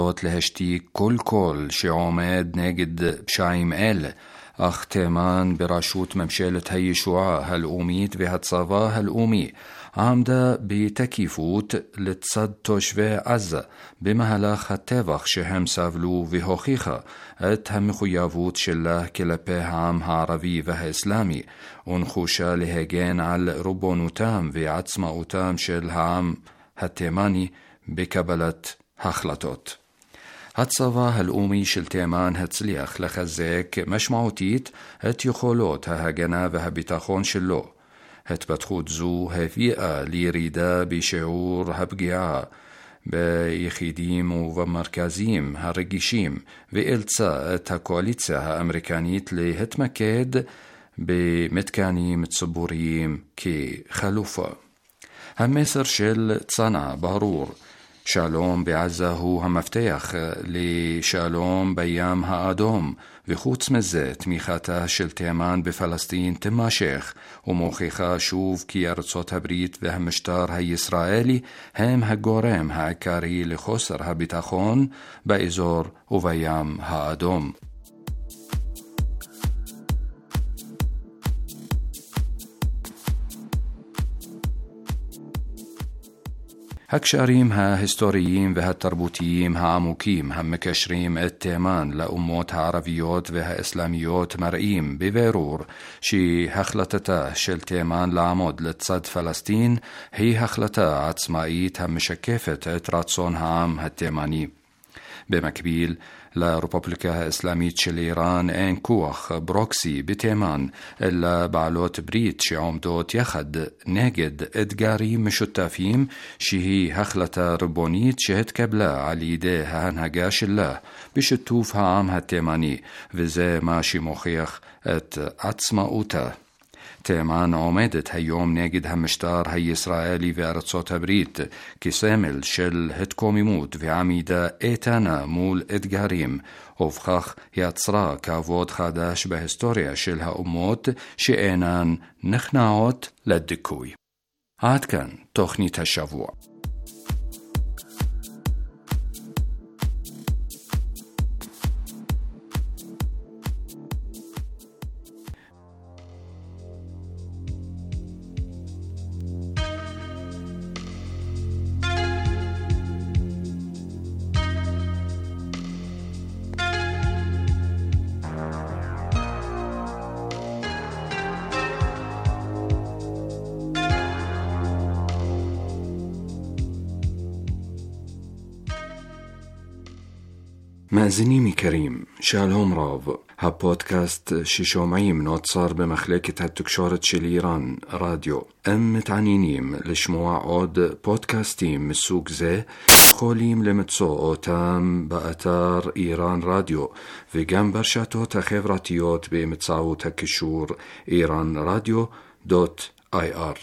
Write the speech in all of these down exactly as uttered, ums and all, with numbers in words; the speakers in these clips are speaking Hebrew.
להשתיק כל קול שעומד נגד פשעים אלה, אך תימן בראשות ממשלת הישועה הלאומית והצבא הלאומי עמדה בתקיפות לצד תושבי עזה במהלך הטבח שהם סבלו, והוכיחה את המחויבות שלה כלפי העם הערבי והאסלאמי, ונחושה להגן על ריבונותם ועצמאותם של העם התימני בקבלת החלטות. הצבא הלאומי של תימן הצליח לחזק משמעותית את יכולות ההגנה והביטחון שלו. התפתחות זו הביאה לירידה בשיעור הפגיעה ביחידים ובמרכזים הרגישים, ואילצה את הקואליציה האמריקנית להתמקד במתקנים ציבוריים כחלופה. המסר של צנעא ברור: שלום בעזה הוא המפתח לשלום בים האדום, וחוץ מזה תמיכתה של תימן בפלסטין תימשך, ומוכיחה שוב כי ארצות הברית והמשטר הישראלי הם הגורם העיקרי לחוסר הביטחון באזור ובים האדום. הקשרים ההיסטוריים והתרבותיים העמוקים המקשרים את תימן לאומות הערביות והאסלאמיות מראים בבירור שהחלטתה של תימן לעמוד לצד פלסטין היא החלטה עצמאית המשקפת את רצון העם התימני. במקביל, לרפובליקה האסלאמית של איראן אין כוח ברוקסי בתימן, אלא בעלות ברית שעומדות יחד נגד אתגרים משותפים, שהיא החלטה ריבונית שהתקבלה על ידי ההנהגה שלה בשיתוף העם התימני, וזה מה שמוכיח את עצמאותה. תימן עומדת היום נגד המשטר הישראלי וארצות הברית כסמל של התקוממות ועמידה איתנה מול אתגרים, ובכך יצרה כבוד חדש בהיסטוריה של האומות שאינן נכנעות לדיכוי. עד כאן תוכנית השבוע. מאזינים יקרים, שלום רב. הפודקאסט ששומעים נוצר במחלקת התקשורת של איראן, רדיו. הם מתעניינים לשמוע עוד פודקאסטים מסוג זה, יכולים למצוא אותם באתר איראן רדיו, וגם ברשתות החברתיות באמצעות הקישור איראן רדיו דוט איי אר.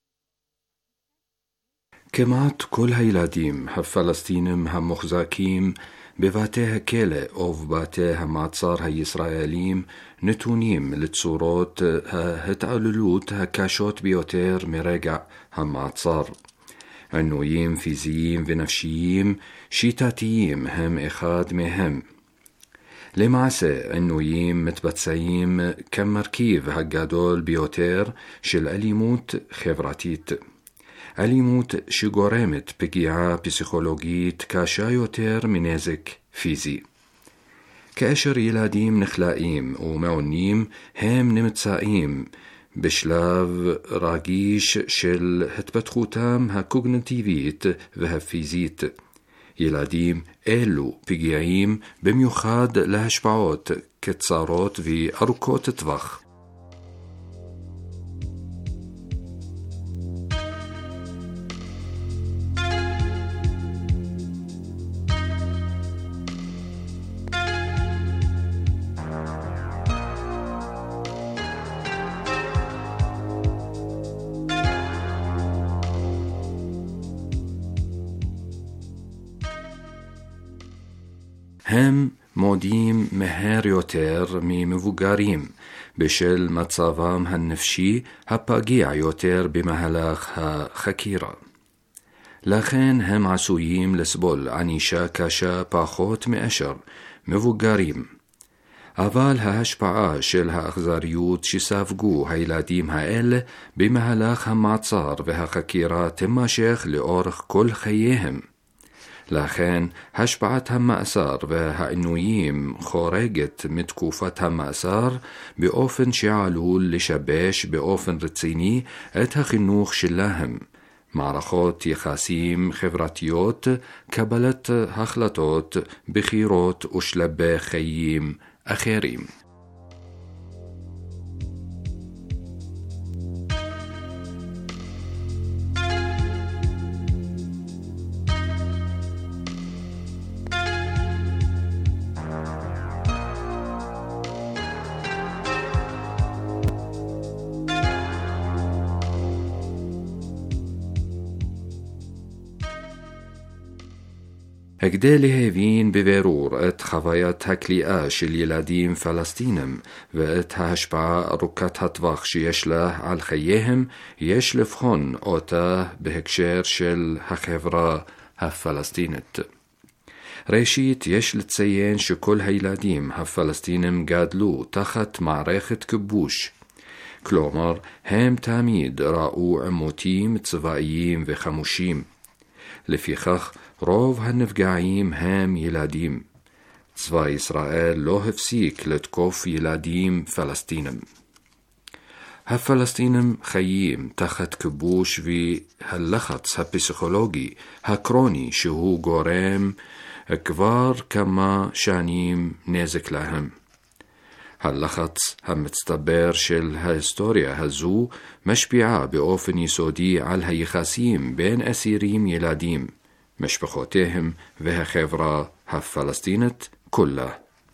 כמעט כל הילדים הפלסטינים המוחזקים בבתי הכלא או בבתי המעצר הישראלים נתונים לצורות ההתעללות הקשות ביותר מרגע המעצר. עינויים פיזיים ונפשיים שיטתיים הם אחד מהם. למעשה, עינויים מתבצעים כמרכיב הגדול ביותר של אלימות חברתית. אלימות שגורמת פגיעה פסיכולוגית קשה יותר מנזק פיזי. כאשר ילדים נחלאים ומעונים, הם נמצאים בשלב רגיש של התפתחותם הקוגניטיבית והפיזית. ילדים אלו פגיעים במיוחד להשפעות קצרות וארוכות טווח. הם מודים מהר יותר ממבוגרים בשל מצבם הנפשי הפגיע יותר במהלך החקירה. לכן הם עשויים לסבול ענישה קשה פחות מאשר מבוגרים. אבל ההשפעה של האכזריות שספגו הילדים האלה במהלך המעצר והחקירה תימשך לאורך כל חייהם. לכן השפעת המאסר והעינויים חורגת מתקופת המאסר באופן שעלול לשבש באופן רציני את החינוך שלהם, מערכות יחסים חברתיות, קבלת החלטות, בחירות ושלבי חיים אחרים. כדי להבין בבירור את חוויית הכליאה של ילדים פלסטינים ואת ההשפעה ארוכת הטווח שיש לה על חייהם, יש לבחון אותה בהקשר של החברה הפלסטינית. ראשית, יש לציין שכל הילדים הפלסטינים גדלו תחת מערכת כיבוש. כלומר, הם תמיד ראו עימותים צבאיים וחמושים. לפיכך, רוב הנפגעים הם ילדים. צבא ישראל לא הפסיק לתקוף ילדים פלסטינים. הפלסטינים חיים תחת כיבוש והלחץ הפסיכולוגי הקרוני שהוא גורם כבר כמה שנים נזק להם. הלחץ המצטבר של ההיסטוריה הזו משפיעה באופן יסודי על היחסים בין אסירים ילדים, משפחותיהם והחברה הפלסטינית כולה.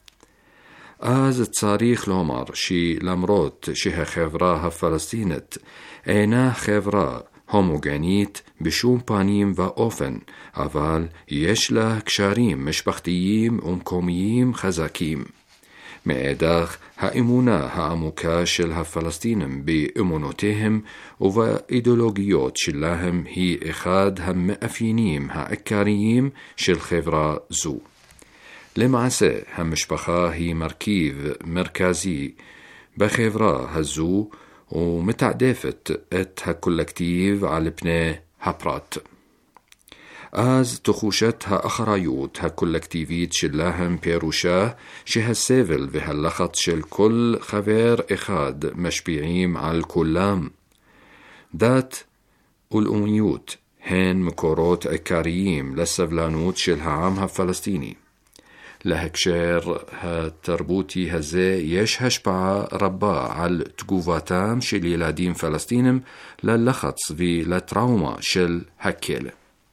אז צריך לומר שלמרות שהחברה הפלסטינית אינה חברה הומוגנית בשום פנים ואופן, אבל יש לה קשרים משפחתיים ומקומיים חזקים. מאידך, האמונה העמוקה של הפלסטינים באמונותיהם ובאידיאולוגיות שלהם היא אחד המאפיינים העיקריים של חברה זו. למעשה, המשפחה היא מרכיב מרכזי בחברה הזו ומתעדפת את הקולקטיב על פני הפרט. אז תחושת האחריות הקולקטיבית שלהם פירושה שהסבל והלחץ של כל חבר אחד משפיעים על כולם. דת ולאומיות הן מקורות עיקריים לסבלנות של העם הפלסטיני. להקשר התרבותי הזה יש השפעה רבה על תגובתם של ילדים פלסטינים ללחץ ולטראומה של הכלא.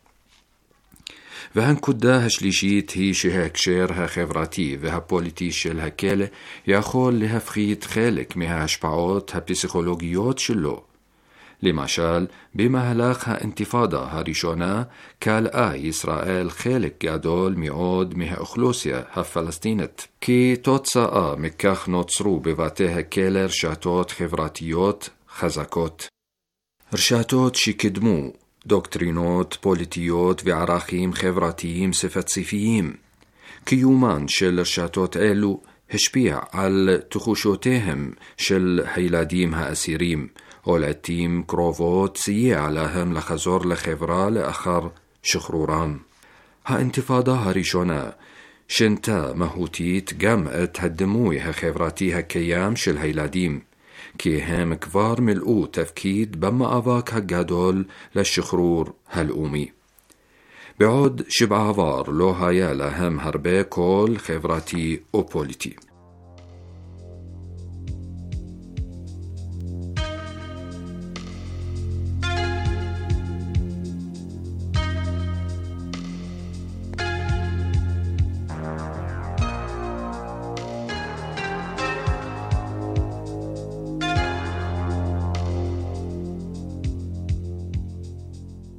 והנקודה השלישית היא שההקשר החברתי והפוליטי של הכלא יכול להפחית חלק מההשפעות הפסיכולוגיות שלו. למשל, במהלך האינתיפאדה הראשונה כלאה ישראל חלק גדול מאוד מהאוכלוסייה הפלסטינית. כתוצאה מכך נוצרו בבתי הכלא רשתות חברתיות חזקות. רשתות שקידמו דוקטרינות פוליטיות וערכים חברתיים ספציפיים. קיומן של רשתות אלו השפיע על תחושותיהם של הילדים האסירים, או לעתים קרובות סייע להם לחזור לחברה לאחר שחרורם. האינתיפאדה הראשונה שינתה מהותית גם את הדימוי החברתי הקיים של הילדים, כי הם כבר מילאו תפקיד במאבק הגדול לשחרור הלאומי. בעוד שבעבר לא היה להם הרבה קול חברתי או פוליטי.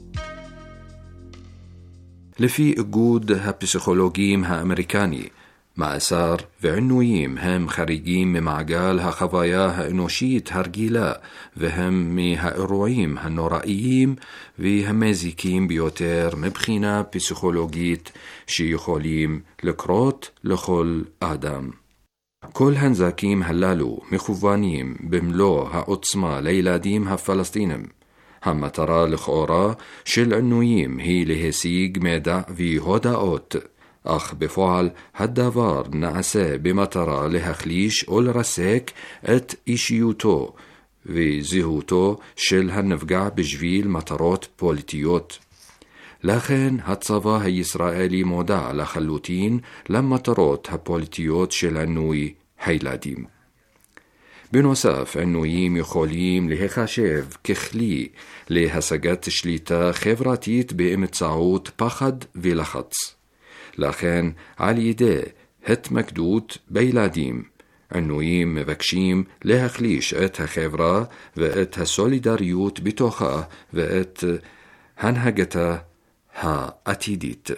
לפי איגוד הפסיכולוגים האמריקני, מאסר ועינויים הם חריגים ממעגל החוויה האנושית הרגילה, והם מהאירועים הנוראיים והמזיקים ביותר מבחינה פסיכולוגית שיכולים לקרות לכל אדם. כל הנזקים הללו מכוונים במלוא העוצמה לילדים הפלסטינים. המטרה לכאורה של עינויים היא להשיג מידע והודעות, אך בפועל הדבר נעשה במטרה להחליש או לרסק את אישיותו וזהותו של הנפגע בשביל מטרות פוליטיות. לכן הצבא הישראלי מודע לחלוטין למטרות הפוליטיות של עינוי הילדים. בנוסף, עינויים יכולים להיחשב ככלי להשגת שליטה חברתית באמצעות פחד ולחץ. לכן, על ידי התמקדות בילדים, עינויים מבקשים להחליש את החברה ואת הסולידריות בתוכה ואת הנהגתה העתידית.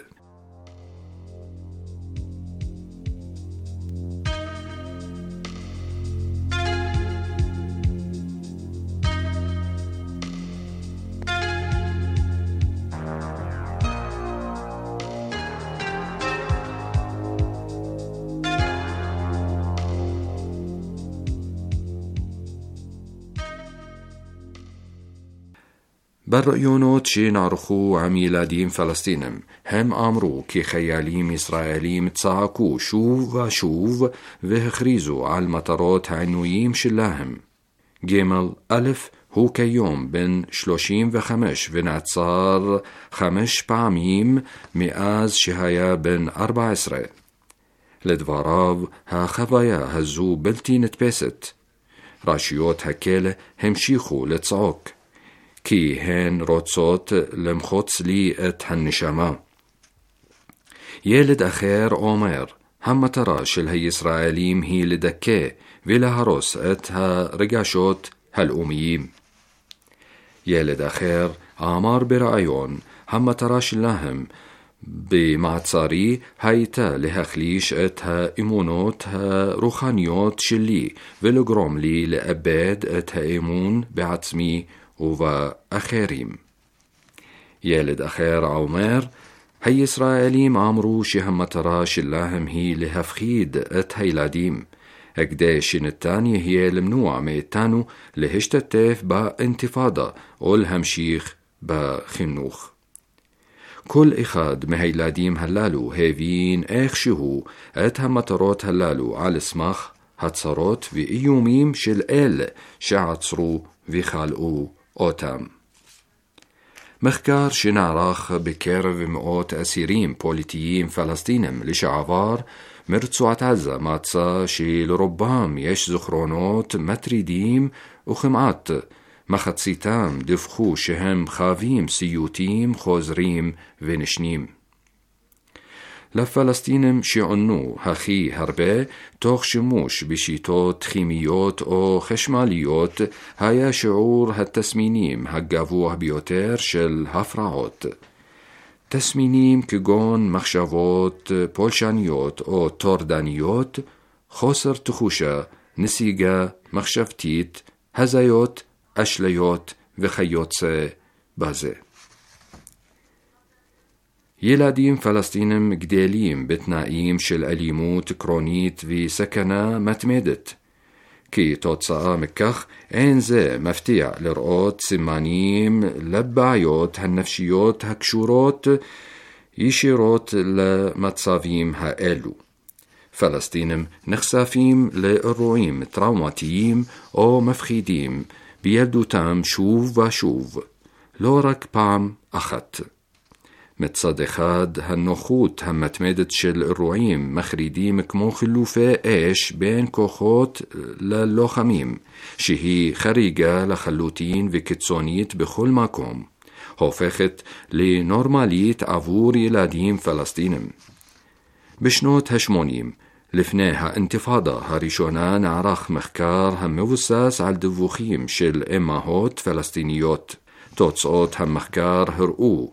בראיונות שנערכו עם ילדים פלסטינים, הם אמרו כי חיילים ישראלים צעקו שוב ושוב והכריזו על מטרות העינויים שלהם. ג' א' הוא כיום בן שלושים וחמש ונעצר חמש פעמים מאז שהיה בן ארבע עשרה. לדבריו, החוויה הזו בלתי נתפסת. רשויות הכלא המשיכו לצעוק, כי הן רוצות למחוץ לי את הנשמה. ילד אחר אומר, המטרה של הישראלים היא לדכא ולהרוס את הרגשות הלאומיים. ילד אחר אמר בראיון, המטרה שלהם במעצרי הייתה להחליש את האמונות הרוחניות שלי ולגרום לי לאבד את האמון בעצמי ובאחרים. ילד אחר אומר, הישראלים אמרו שהמטרה שלהם היא להפחיד את הילדים, כדי שניתן יהיה למנוע מאיתנו להשתתף באינתיפאדה או להמשיך בחינוך. כל אחד מהילדים הללו הבין איכשהו את המטרות הללו על סמך הצהרות ואיומים של אלה שעצרו וחלאו אותם. מחקר שנערך בקרב מאות אסירים פוליטיים פלסטינים לשעבר מרצועת עזה מצא שלרובם יש זיכרונות מטרידים, וכמעט מחציתם דיווחו שהם חווים סיוטים חוזרים ונשנים. לפלסטינים שעונו הכי הרבה תוך שימוש בשיטות כימיות או חשמליות היה שיעור התסמינים הגבוה ביותר של הפרעות. תסמינים כגון מחשבות פולשניות או טורדניות, חוסר תחושה, נסיגה מחשבתית, הזיות, אשליות וכיוצא בזה. ילדים פלסטינים גדלים בתנאים של אלימות קרונית וסכנה מתמדת. כתוצאה מכך אין זה מפתיע לראות סימנים לבעיות הנפשיות הקשורות ישירות למצבים האלו. פלסטינים נחשפים לאירועים טראומטיים או מפחידים בילדותם שוב ושוב, לא רק פעם אחת. מצד אחד, הנוחות המתמדת של אירועים מחרידים כמו חילופי אש בין כוחות ללוחמים, שהיא חריגה לחלוטין וקיצונית בכל מקום, הופכת לנורמלית עבור ילדים פלסטינים. בשנות ה-שמונים, לפני האינתיפאדה הראשונה, נערך מחקר המבוסס על דיווחים של אמהות פלסטיניות. תוצאות המחקר הראו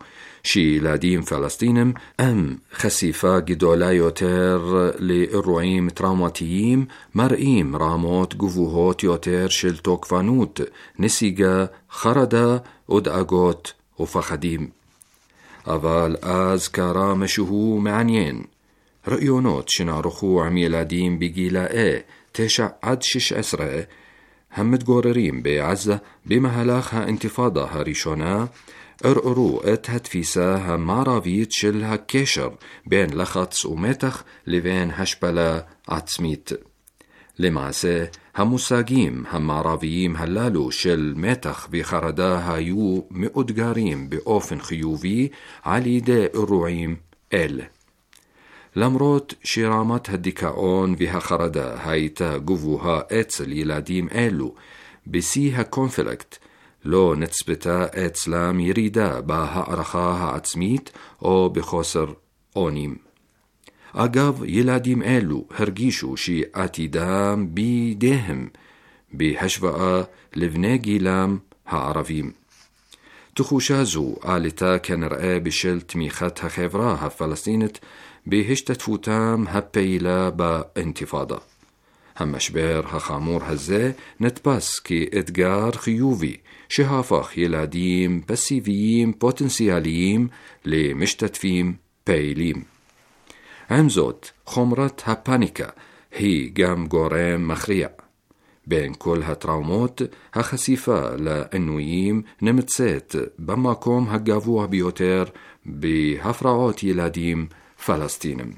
שילדים פלסטינים הם חשיפה גדולה יותר לאירועים טראומטיים מראים רמות גבוהות יותר של תוקפנות, נסיגה, חרדה ודאגות ופחדים. אבל אז קרה משהו מעניין. ראיונות שנערכו עם ילדים בגילאי תשע עד שש עשרה המתגוררים בעזה במהלך האינתיפאדה הראשונה ערערו את התפיסה המערבית של הקשר בין לחץ ומתח לבין השפלה עצמית. למעשה, המושגים המערביים הללו של מתח וחרדה היו מאותגרים באופן חיובי על ידי אירועים אלה. למרות שרמת הדיכאון והחרדה הייתה גבוהה אצל ילדים אלו, בשיא הקונפליקט לא נצפתה אצלם ירידה בהערכה העצמית או בחוסר אונים. אגב, ילדים אלו הרגישו שעתידם בידיהם בהשוואה לבני גילם הערבים. תחושה זו עלתה כנראה בשל תמיכת החברה הפלסטינית בהשתתפותם הפעילה באינתיפאדה. המשבר החמור הזה נתפס כאתגר חיובי שהפך ילדים פסיביים פוטנציאליים למשתתפים פעילים. עם זאת, חומרת הפאניקה היא גם גורם מכריע. בין כל הטראומות, החשיפה לעינויים נמצאת במקום הגבוה ביותר בהפרעות ילדים פלסטינים.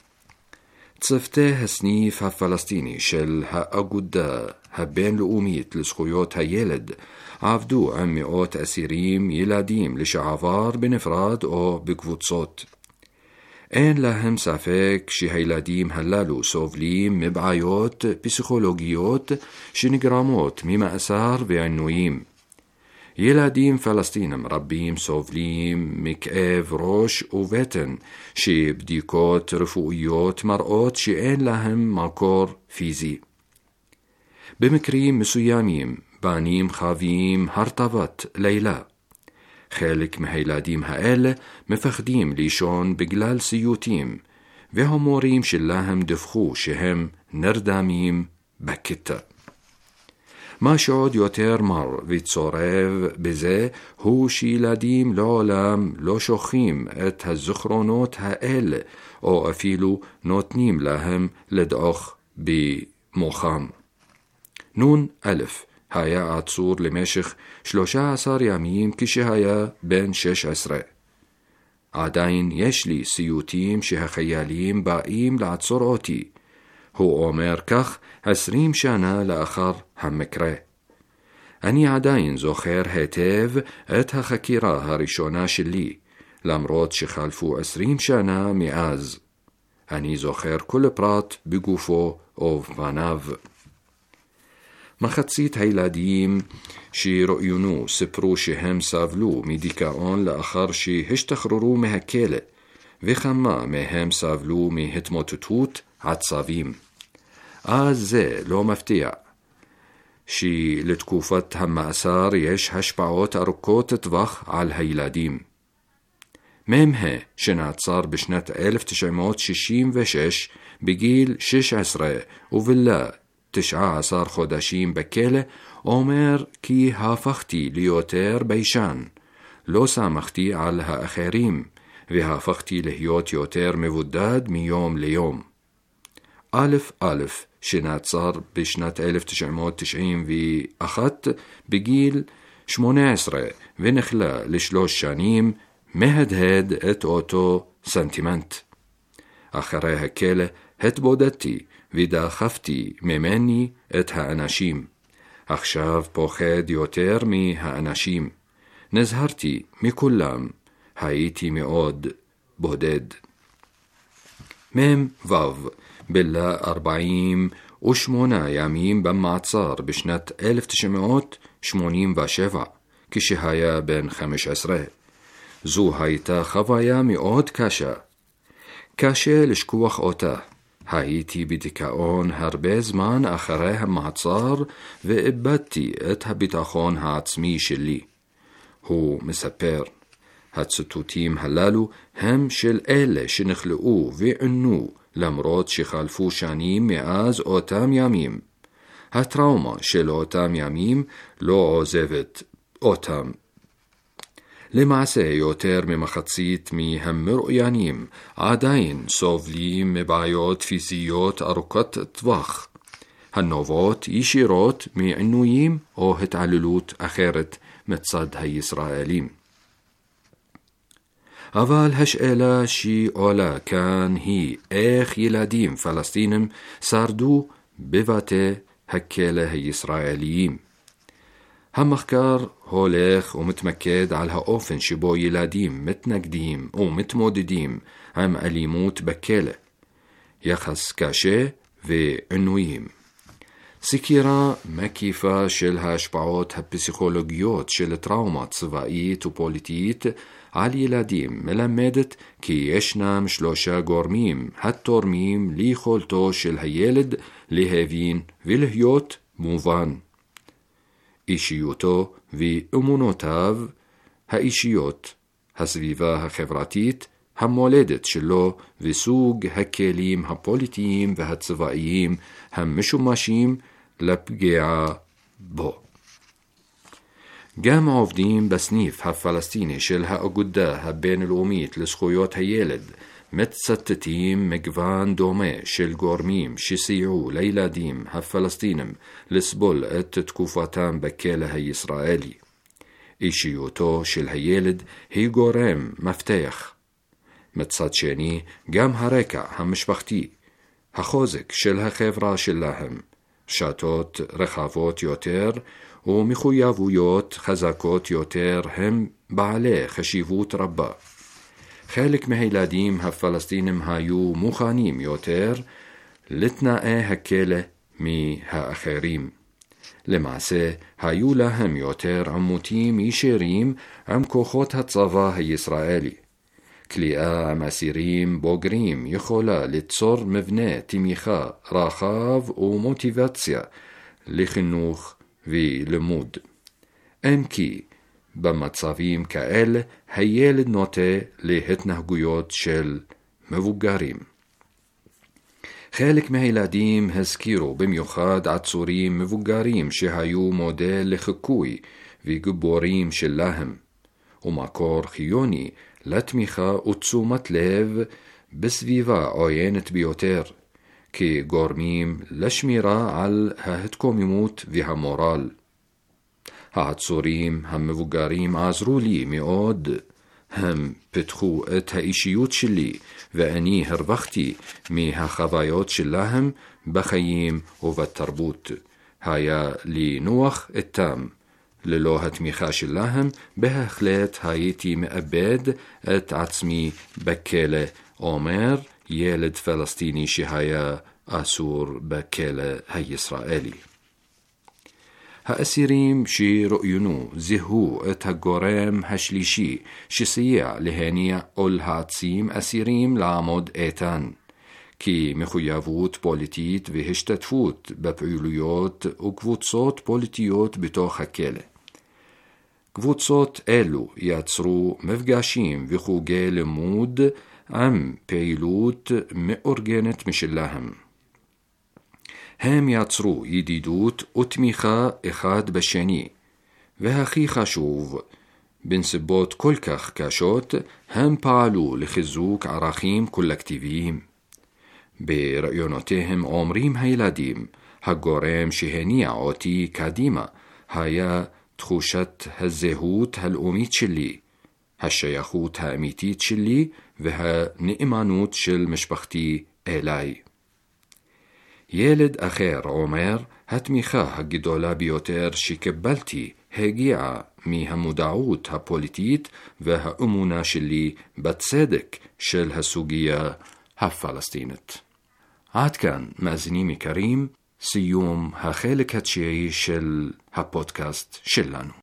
צוותי הסניף הפלסטיני של האגודה הבינלאומית לזכויות הילד עבדו עם מאות אסירים ילדים לשעבר בנפרד או בקבוצות. אין להם ספק שהילדים הללו סובלים מבעיות פסיכולוגיות שנגרמות ממאסר ועינויים. ילדים פלסטינים רבים סובלים מכאב ראש ובטן שבדיקות רפואיות מראות שאין להם מקור פיזי. במקרים מסוימים בנים חווים הרטבת לילה. חלק מהילדים האלה מפחדים לישון בגלל סיוטים, והמורים שלהם דיווחו שהם נרדמים בכיתה. מה שעוד יותר מר וצורב בזה הוא שילדים לעולם לא שוכחים את הזיכרונות האלה או אפילו נותנים להם לדעוך במוחם. נון א' היה עצור למשך שלושה עשר ימים כשהיה בן שש עשרה. עדיין יש לי סיוטים שהחיילים באים לעצור אותי. הוא אומר כך עשרים שנה לאחר המקרה. אני עדיין זוכר היטב את החקירה הראשונה שלי, למרות שחלפו עשרים שנה מאז. אני זוכר כל פרט בגופו ובפניו. מחצית הילדים שראוינו סיפרו שהם סבלו מדיכאון לאחר שהשתחררו מהכלא, וכמה מהם סבלו מהתמוטטות עצבים. אז זה לא מפתיע שלתקופת המאסר יש השפעות ארוכות טווח על הילדים. ממחה שנעצר בשנת אלף תשע מאות שישים ושש בגיל שש עשרה ובילה תשעה עשר חודשים בכלא, אומר כי הפכתי ליותר ביישן, לא סמכתי על האחרים, והפכתי להיות יותר מבודד מיום ליום. א' א' שנעצר בשנת אלף תשע מאות תשעים ואחת בגיל שמונה עשרה ונכלה לשלוש שנים, מהדהד את אותו סנטימנט. אחרי הכלא התבודדתי ודחפתי ממני את האנשים. עכשיו פוחד יותר מהאנשים. נזהרתי מכולם, הייתי מאוד בודד. מם וו בילה ארבעים ושמונה ימים במעצר בשנת אלף תשע מאות שמונים ושבע, כשהיה בן חמש עשרה. זו הייתה חוויה מאוד קשה. קשה לשכוח אותה. הייתי בדיכאון הרבה זמן אחרי המעצר ואיבדתי את הביטחון העצמי שלי. הוא מספר, הציטוטים הללו הם של אלה שנחלאו וענו למרות שחלפו שנים מאז אותם ימים. הטראומה של אותם ימים לא עוזבת אותם. למעשה יותר ממחצית מהמרואיינים עדיין סובלים מבעיות פיזיות ארוכות טווח, הנובעות ישירות מעינויים או התעללות אחרת מצד הישראלים. אבל השאלה שעולה כאן היא איך ילדים פלסטינים שרדו בבתי הכלא הישראליים. המחקר הולך ומתמקד על האופן שבו ילדים מתנגדים ומתמודדים עם אלימות בכלא, יחס קשה ועינויים. סקירה מקיפה של ההשפעות הפסיכולוגיות של טראומה צבאית ופוליטית על ילדים מלמדת כי ישנם שלושה גורמים התורמים ליכולתו של הילד להבין ולהיות מובן. אישיותו ואמונותיו האישיות, הסביבה החברתית, המולדת שלו וסוג הכלים הפוליטיים והצבאיים המשומשים לפגיעה בו. גם עובדים בסניף הפלסטיני של האגודה הבינלאומית לזכויות הילד מצטטים מגוון דומה של גורמים שסייעו לילדים הפלסטינים לסבול את תקופתם בכלא הישראלי. אישיותו של הילד היא גורם מפתח. מצד שני, גם הרקע המשפחתי, החוזק של החברה שלהם, שתות רחבות יותר ומחויבויות חזקות יותר הם בעלי חשיבות רבה. חלק מהילדים הפלסטינים היו מוכנים יותר לתנאי הכלא מהאחרים. למעשה, היו להם יותר עימותים ישירים עם כוחות הצבא הישראלי. כליאה עם אסירים בוגרים יכולה ליצור מבנה תמיכה רחב ומוטיבציה לחינוך ולימוד. אם כי במצבים כאלה הילד נוטה להתנהגויות של מבוגרים. חלק מהילדים הזכירו במיוחד עצורים מבוגרים שהיו מודל לחיקוי וגיבורים שלהם, ומקור חיוני לתמיכה ותשומת לב בסביבה עוינת ביותר, כגורמים לשמירה על ההתקוממות והמורל. העצורים המבוגרים עזרו לי מאוד, הם פיתחו את האישיות שלי ואני הרווחתי מהחוויות שלהם בחיים ובתרבות. היה לי נוח איתם. ללא התמיכה שלהם בהחלט הייתי מאבד את עצמי בכלא, אומר ילד פלסטיני שהיה אסור בכלא הישראלי. האסירים שראוינו זיהו את הגורם השלישי שסייע להניע או להעצים אסירים לעמוד איתן, כי מחויבות פוליטית והשתתפות בפעילויות וקבוצות פוליטיות בתוך הכלא. קבוצות אלו יצרו מפגשים וחוגי לימוד עם פעילות מאורגנת משלהם. הם יצרו ידידות ותמיכה אחד בשני, והכי חשוב, בנסיבות כל כך קשות, הם פעלו לחיזוק ערכים קולקטיביים. ברעיונותיהם אומרים הילדים, הגורם שהניע אותי קדימה היה תחושת הזהות הלאומית שלי, השייכות האמיתית שלי והנאמנות של משפחתי אליי. ילד אחר אומר, התמיכה הגדולה ביותר שקיבלתי הגיעה מהמודעות הפוליטית והאמונה שלי בצדק של הסוגיה הפלסטינית. עד כאן, מאזינים יקרים, סיום החלק התשיעי של הפודקאסט שלנו.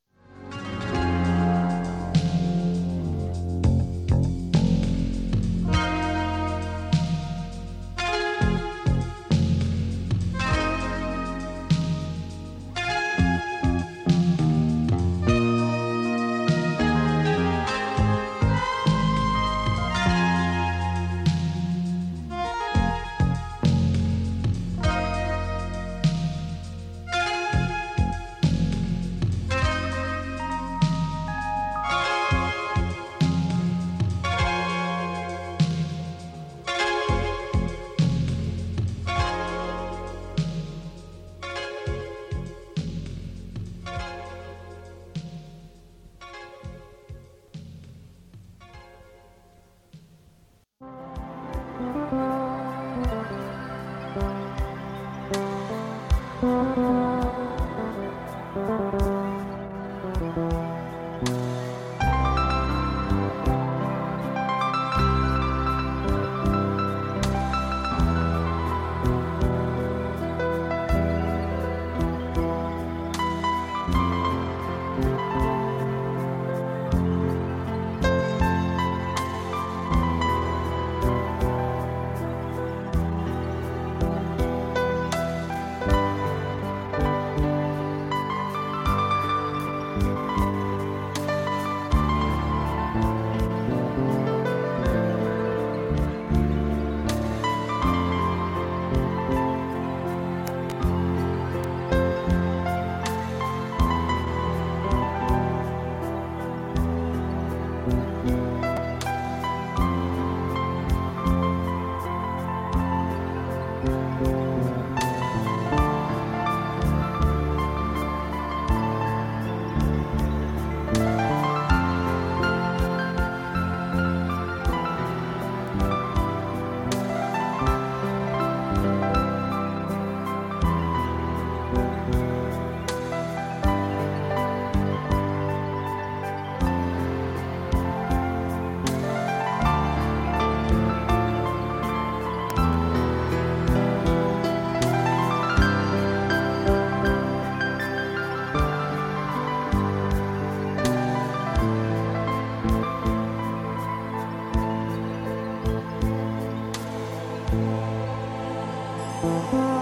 Thank you.